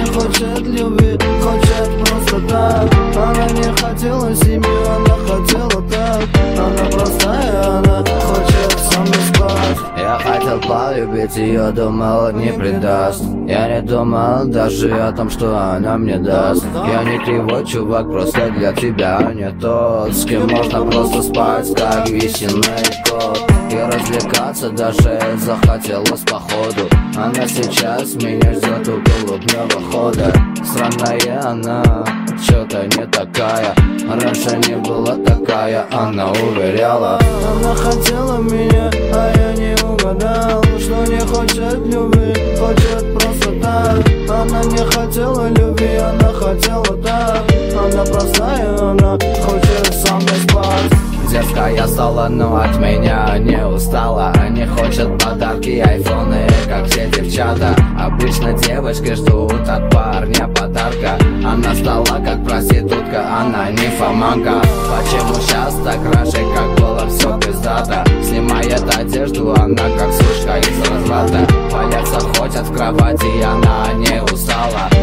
хочет любви, хочет просто так. Она не хотела семью, она хотела так. Она простая, она хочет со мной спать. Я хотел полюбить ее, думал, не предаст. Я не думал даже о том, что она мне даст. Я не кривой чувак, просто для тебя не тот, с кем можно просто спать, как весенний кот. И развлекаться даже захотелось походу. Она сейчас меня ждет у голубного хода. Странная она, что-то не такая. Раньше не была такая, она уверяла. Она хотела меня, а я не угадал, что не хочет любви, хочет просто так. Она не хотела любви, она хотела так. Она простая, она хочет со мной спать. Дерзкая стала, но от меня не устала. Не хочет подарки, айфоны, как все девчата. Обычно девочки ждут от парня подарка. Она стала как проститутка, она не фоманка. Почему сейчас так раньше, как было все пиздато? Снимает одежду, она как сучка из разврата. Боятся, ходят в кровати, она не устала.